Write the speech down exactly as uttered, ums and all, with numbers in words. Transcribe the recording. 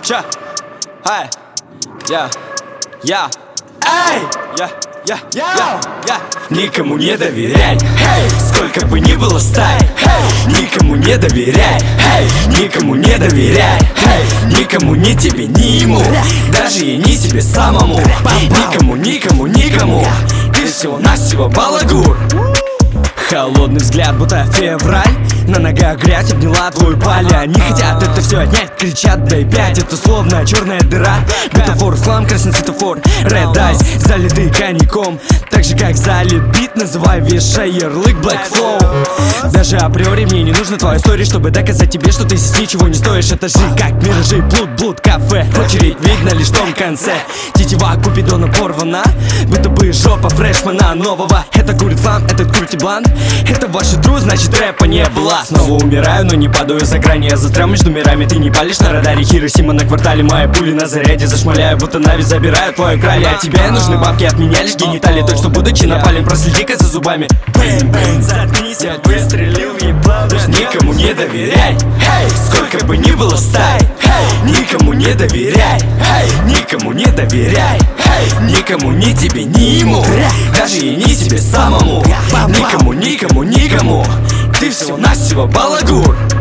Ча, ай, я, я, эй, я, я, я, я. Никому не доверяй, эй, сколько бы ни было стай, эй, никому не доверяй, эй, никому не доверяй, эй, никому, ни тебе, ни ему, даже и ни себе самому. Никому, никому, никому, ты всего-навсего балагур. Холодный взгляд, будто февраль. На ногах грязь обняла твою паль. Они хотят это все отнять, кричат дай пять. Это словно черная дыра. Бутафор в хлам, красный светофор. Red Eyes, залитый коньяком. Так же как залит бит, называй, вешай ярлык Black Flow. Даже априори мне не нужна твоя история, чтобы доказать тебе, что ты здесь ничего не стоишь. Это же как миражи, блуд, блуд, кафе. Очередь видно лишь в том конце. Тетива Купидона порвана, будто бы жопа фрешмана нового. Это курит флам, этот курит блан. Это ваши тру, значит рэпа не было. Снова умираю, но не падаю за грани. Я застрял между мирами, ты не палишь на радаре. Хиросима на квартале, мои пули на заряде. Зашмаляю, будто Нави забирают твою крали. А тебе нужны бабки, от меня лишь гениталии. Так что будучи напалим, проследи-ка за зубами. Бэйн-бэйн, заткнись, я выстрелил в ебло. Никому не доверяй, эй, сколько бы ни было стай, эй, никому не доверяй, эй, никому не доверяй, эй, никому, ни тебе, ни ему, даже и ни себе самому. Никому, никому, никому, ты всего-навсего балагур.